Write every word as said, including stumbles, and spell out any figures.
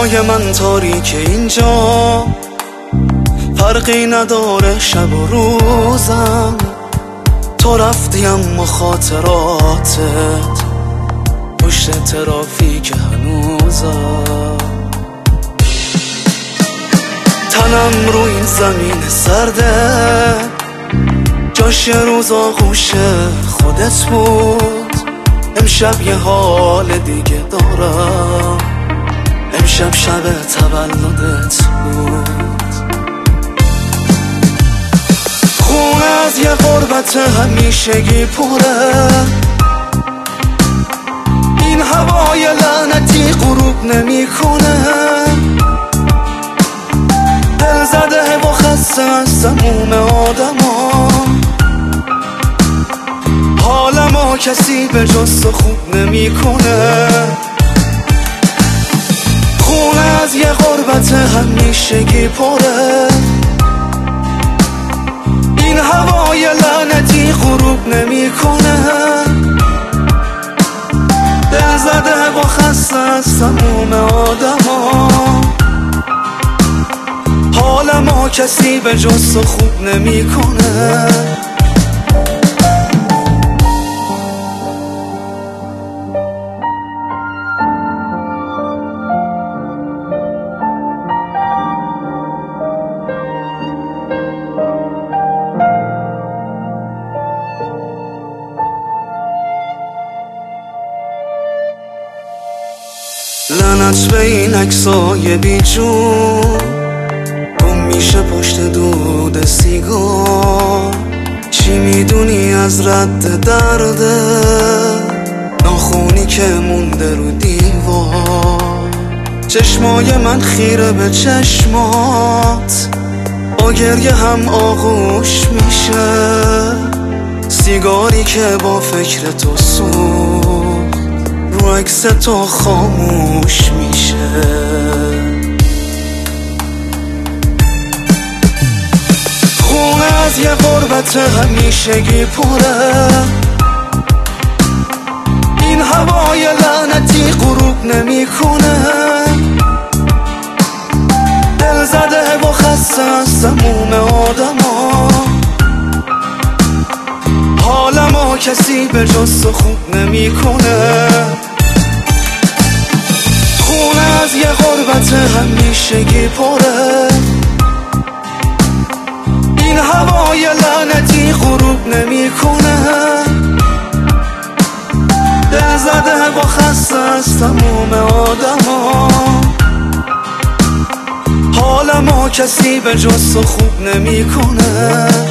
چشمای من تاریک اینجا، فرقی نداره شب و روزم. تو رفتی اما خاطراتت پشت ترافیک هنوزم. تنم رو این زمین سرده، جاش روز آغوش خودت بود. امشب یه حال دیگه دارم، امشب شب تولدت بود. خونه از یه غربت همیشگی پره، این هوای لعنتی غروب نمی کنه. دل زده و خسته از سموم آدما، حالمو کسی به جز تو خوب نمی کنه. خونه از یه غربت همیشگی پره، این هوای لعنتی غروب نمی کنه. دل زده و خسته از تموم آدما، حالمو کسی به جز تو خوب نمی کنه. لعنت به این عکسای بیجون، گم میشه پشت دود سیگار. چی میدونی از رد درده، ناخونی که مونده رو دیوار. چشمای من خیره به چشمات، با گریه هم آغوش میشه. سیگاری که با فکر تو سوخت، رو عکس تو خاموش میشه. خونه از یه غربت همیشگی پره، این هوای لعنتی غروب نمی کنه. دل زده و خسته از تموم آدما، حالمو کسی به جز تو خوب نمی کنه. خونه از یه غربت همیشگی پره، این هوای لعنتی غروب نمی کنه. دل زده و خسته از تموم آدما، حالمو کسی به جز تو خوب نمی کنه.